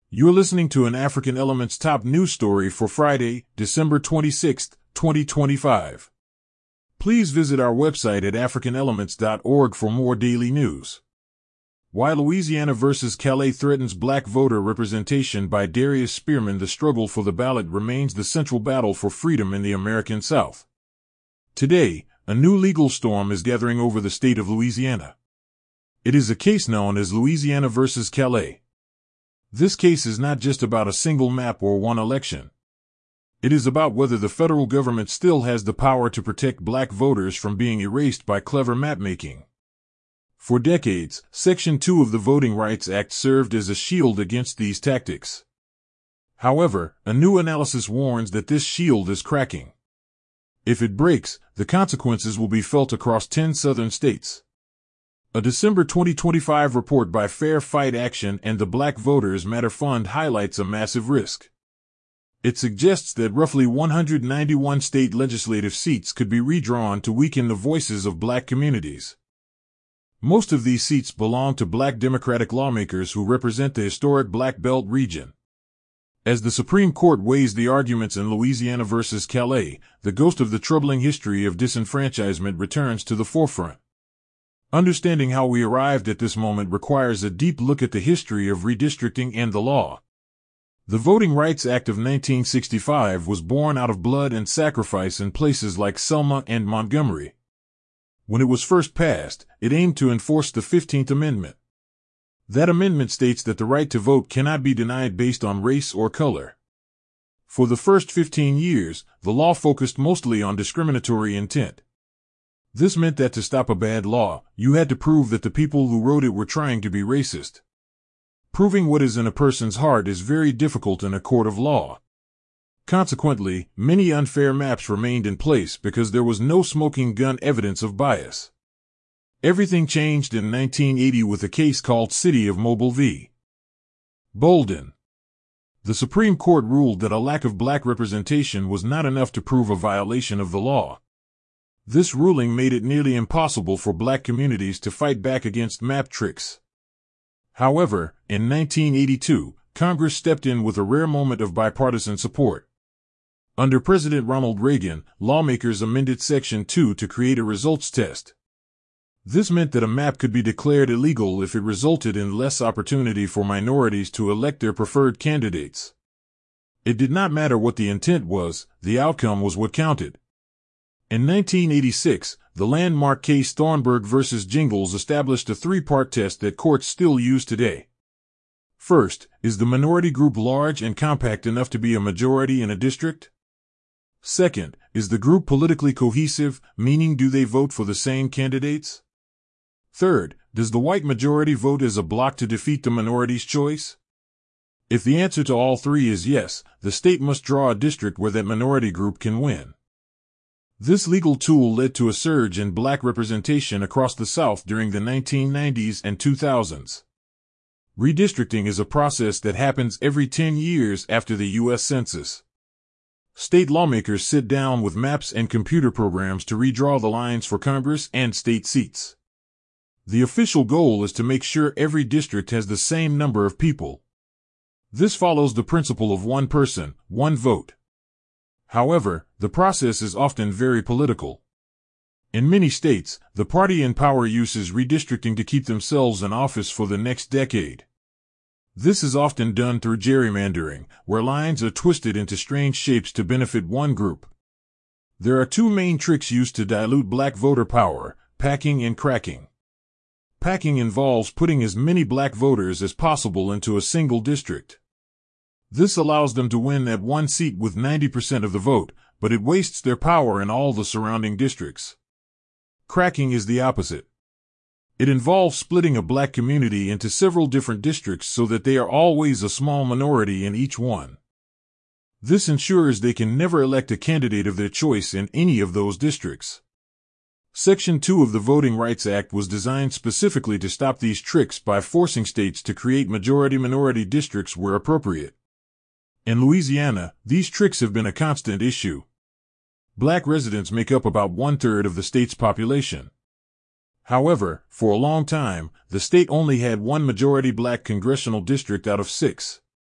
You're listening to an African Elements top news story for Friday, December 26, 2025. Please visit our website at africanelements.org for more daily news. While Louisiana versus Calais threatens black voter representation by Darius Spearman, the struggle for the ballot remains the central battle for freedom in the American South. Today, a new legal storm is gathering over the state of Louisiana. It is a case known as Louisiana versus Calais. This case is not just about a single map or one election. It is about whether the federal government still has the power to protect black voters from being erased by clever map-making. For decades, Section 2 of the Voting Rights Act served as a shield against these tactics. However, a new analysis warns that this shield is cracking. If it breaks, the consequences will be felt across 10 southern states. A December 2025 report by Fair Fight Action and the Black Voters Matter Fund highlights a massive risk. It suggests that roughly 191 state legislative seats could be redrawn to weaken the voices of black communities. Most of these seats belong to black Democratic lawmakers who represent the historic Black Belt region. As the Supreme Court weighs the arguments in Louisiana versus Calais, the ghost of the troubling history of disenfranchisement returns to the forefront. Understanding how we arrived at this moment requires a deep look at the history of redistricting and the law. The Voting Rights Act of 1965 was born out of blood and sacrifice in places like Selma and Montgomery. When it was first passed, it aimed to enforce the 15th Amendment. That amendment states that the right to vote cannot be denied based on race or color. For the first 15 years, the law focused mostly on discriminatory intent. This meant that to stop a bad law, you had to prove that the people who wrote it were trying to be racist. Proving what is in a person's heart is very difficult in a court of law. Consequently, many unfair maps remained in place because there was no smoking gun evidence of bias. Everything changed in 1980 with a case called City of Mobile v. Bolden. The Supreme Court ruled that a lack of black representation was not enough to prove a violation of the law. This ruling made it nearly impossible for black communities to fight back against map tricks. However, in 1982, Congress stepped in with a rare moment of bipartisan support. Under President Ronald Reagan, lawmakers amended Section 2 to create a results test. This meant that a map could be declared illegal if it resulted in less opportunity for minorities to elect their preferred candidates. It did not matter what the intent was, the outcome was what counted. In 1986, the landmark case Thornburg v. Jingles established a three-part test that courts still use today. First, is the minority group large and compact enough to be a majority in a district? Second, is the group politically cohesive, meaning do they vote for the same candidates? Third, does the white majority vote as a bloc to defeat the minority's choice? If the answer to all three is yes, the state must draw a district where that minority group can win. This legal tool led to a surge in black representation across the South during the 1990s and 2000s. Redistricting is a process that happens every 10 years after the U.S. Census. State lawmakers sit down with maps and computer programs to redraw the lines for Congress and state seats. The official goal is to make sure every district has the same number of people. This follows the principle of one person, one vote. However, the process is often very political. In many states, the party in power uses redistricting to keep themselves in office for the next decade. This is often done through gerrymandering, where lines are twisted into strange shapes to benefit one group. There are two main tricks used to dilute black voter power: packing and cracking. Packing involves putting as many black voters as possible into a single district. This allows them to win at one seat with 90% of the vote, but it wastes their power in all the surrounding districts. Cracking is the opposite. It involves splitting a black community into several different districts so that they are always a small minority in each one. This ensures they can never elect a candidate of their choice in any of those districts. Section 2 of the Voting Rights Act was designed specifically to stop these tricks by forcing states to create majority-minority districts where appropriate. In Louisiana, these tricks have been a constant issue. Black residents make up about 1/3 of the state's population. However, for a long time, the state only had one majority black congressional district out of 6.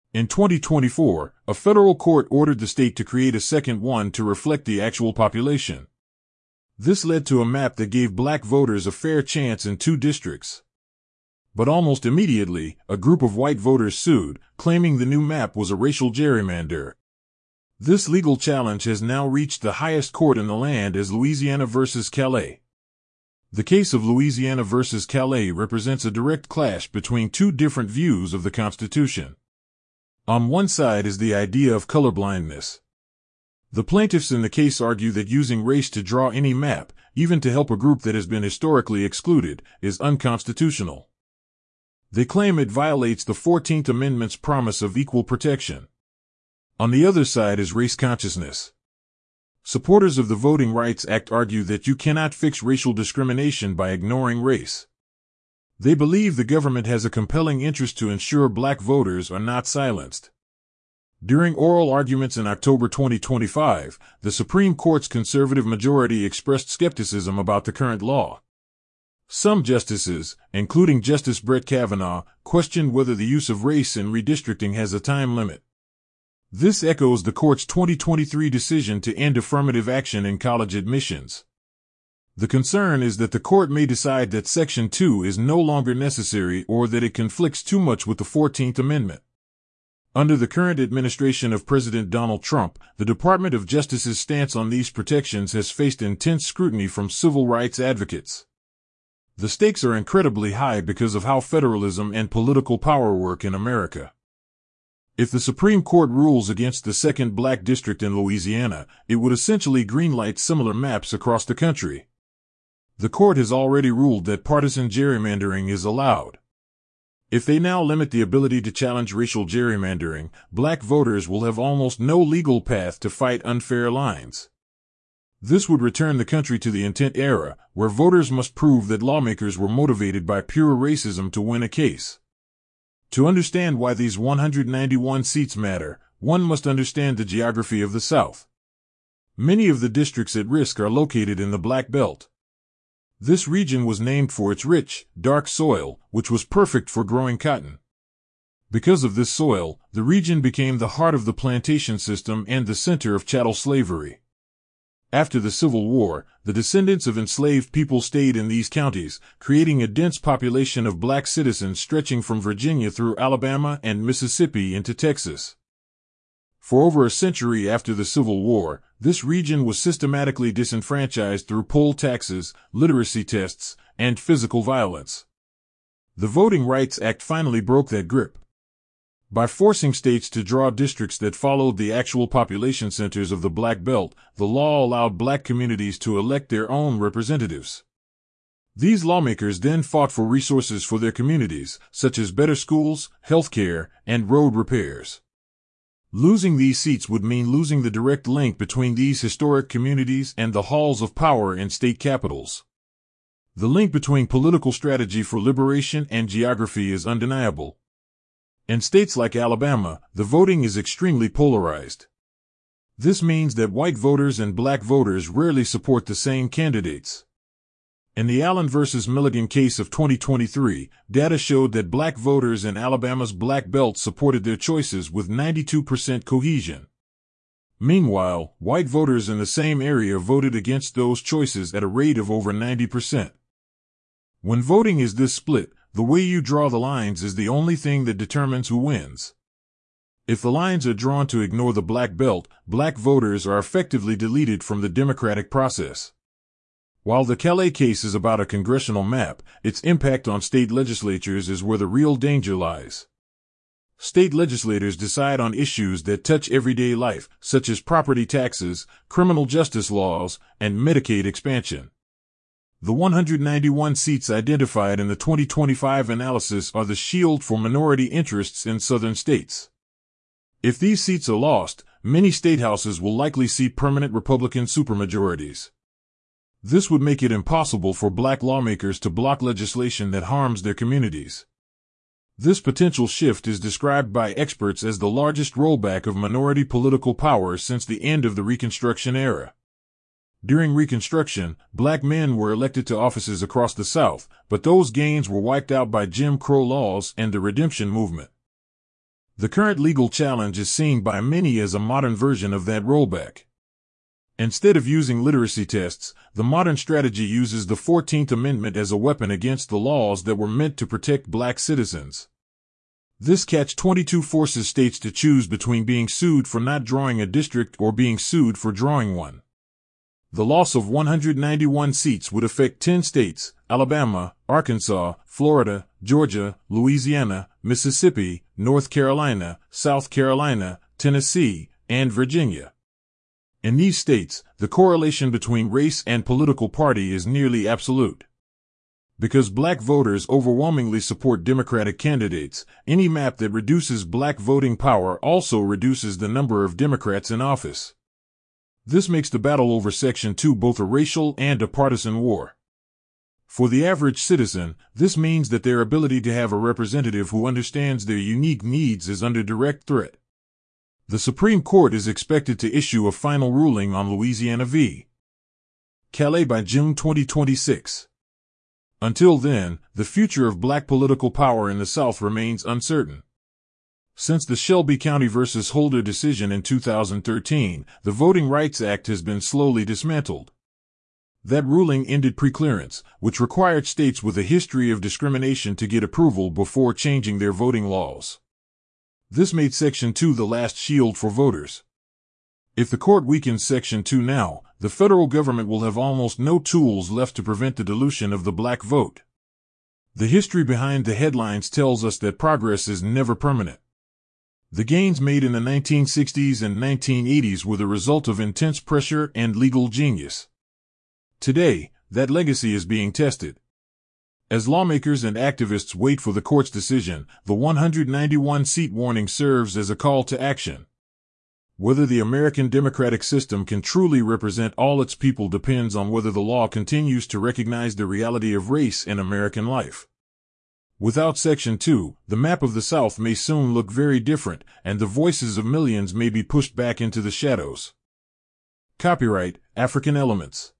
In 2024, a federal court ordered the state to create a second one to reflect the actual population. This led to a map that gave black voters a fair chance in 2 districts. But almost immediately, a group of white voters sued, claiming the new map was a racial gerrymander. This legal challenge has now reached the highest court in the land as Louisiana versus Calais. The case of Louisiana versus Calais represents a direct clash between 2 different views of the Constitution. On one side is the idea of colorblindness. The plaintiffs in the case argue that using race to draw any map, even to help a group that has been historically excluded, is unconstitutional. They claim it violates the 14th Amendment's promise of equal protection. On the other side is race consciousness. Supporters of the Voting Rights Act argue that you cannot fix racial discrimination by ignoring race. They believe the government has a compelling interest to ensure black voters are not silenced. During oral arguments in October 2025, the Supreme Court's conservative majority expressed skepticism about the current law. Some justices, including Justice Brett Kavanaugh, questioned whether the use of race in redistricting has a time limit. This echoes the court's 2023 decision to end affirmative action in college admissions. The concern is that the court may decide that Section 2 is no longer necessary or that it conflicts too much with the 14th Amendment. Under the current administration of President Donald Trump, the Department of Justice's stance on these protections has faced intense scrutiny from civil rights advocates. The stakes are incredibly high because of how federalism and political power work in America. If the Supreme Court rules against the second black district in Louisiana, it would essentially greenlight similar maps across the country. The court has already ruled that partisan gerrymandering is allowed. If they now limit the ability to challenge racial gerrymandering, black voters will have almost no legal path to fight unfair lines. This would return the country to the intent era, where voters must prove that lawmakers were motivated by pure racism to win a case. To understand why these 191 seats matter, one must understand the geography of the South. Many of the districts at risk are located in the Black Belt. This region was named for its rich, dark soil, which was perfect for growing cotton. Because of this soil, the region became the heart of the plantation system and the center of chattel slavery. After the Civil War, the descendants of enslaved people stayed in these counties, creating a dense population of black citizens stretching from Virginia through Alabama and Mississippi into Texas. For over a century after the Civil War, this region was systematically disenfranchised through poll taxes, literacy tests, and physical violence. The Voting Rights Act finally broke that grip. By forcing states to draw districts that followed the actual population centers of the Black Belt, the law allowed black communities to elect their own representatives. These lawmakers then fought for resources for their communities, such as better schools, health care, and road repairs. Losing these seats would mean losing the direct link between these historic communities and the halls of power in state capitals. The link between political strategy for liberation and geography is undeniable. In states like Alabama, the voting is extremely polarized. This means that white voters and black voters rarely support the same candidates. In the Allen versus Milligan case of 2023, data showed that black voters in Alabama's Black Belt supported their choices with 92% cohesion. Meanwhile, white voters in the same area voted against those choices at a rate of over 90%. When voting is this split, the way you draw the lines is the only thing that determines who wins. If the lines are drawn to ignore the Black Belt, black voters are effectively deleted from the democratic process. While the Calais case is about a congressional map, its impact on state legislatures is where the real danger lies. State legislators decide on issues that touch everyday life, such as property taxes, criminal justice laws, and Medicaid expansion. The 191 seats identified in the 2025 analysis are the shield for minority interests in southern states. If these seats are lost, many state houses will likely see permanent Republican supermajorities. This would make it impossible for black lawmakers to block legislation that harms their communities. This potential shift is described by experts as the largest rollback of minority political power since the end of the Reconstruction era. During Reconstruction, black men were elected to offices across the South, but those gains were wiped out by Jim Crow laws and the Redemption movement. The current legal challenge is seen by many as a modern version of that rollback. Instead of using literacy tests, the modern strategy uses the 14th Amendment as a weapon against the laws that were meant to protect black citizens. This catch-22 forces states to choose between being sued for not drawing a district or being sued for drawing one. The loss of 191 seats would affect 10 states: Alabama, Arkansas, Florida, Georgia, Louisiana, Mississippi, North Carolina, South Carolina, Tennessee, and Virginia. In these states, the correlation between race and political party is nearly absolute. Because black voters overwhelmingly support Democratic candidates, any map that reduces black voting power also reduces the number of Democrats in office. This makes the battle over Section 2 both a racial and a partisan war. For the average citizen, this means that their ability to have a representative who understands their unique needs is under direct threat. The Supreme Court is expected to issue a final ruling on Louisiana v. Calais by June 2026. Until then, the future of black political power in the South remains uncertain. Since the Shelby County v. Holder decision in 2013, the Voting Rights Act has been slowly dismantled. That ruling ended preclearance, which required states with a history of discrimination to get approval before changing their voting laws. This made Section 2 the last shield for voters. If the court weakens Section 2 now, the federal government will have almost no tools left to prevent the dilution of the black vote. The history behind the headlines tells us that progress is never permanent. The gains made in the 1960s and 1980s were the result of intense pressure and legal genius. Today, that legacy is being tested. As lawmakers and activists wait for the court's decision, the 191-seat warning serves as a call to action. Whether the American democratic system can truly represent all its people depends on whether the law continues to recognize the reality of race in American life. Without Section 2, the map of the South may soon look very different, and the voices of millions may be pushed back into the shadows. Copyright African Elements.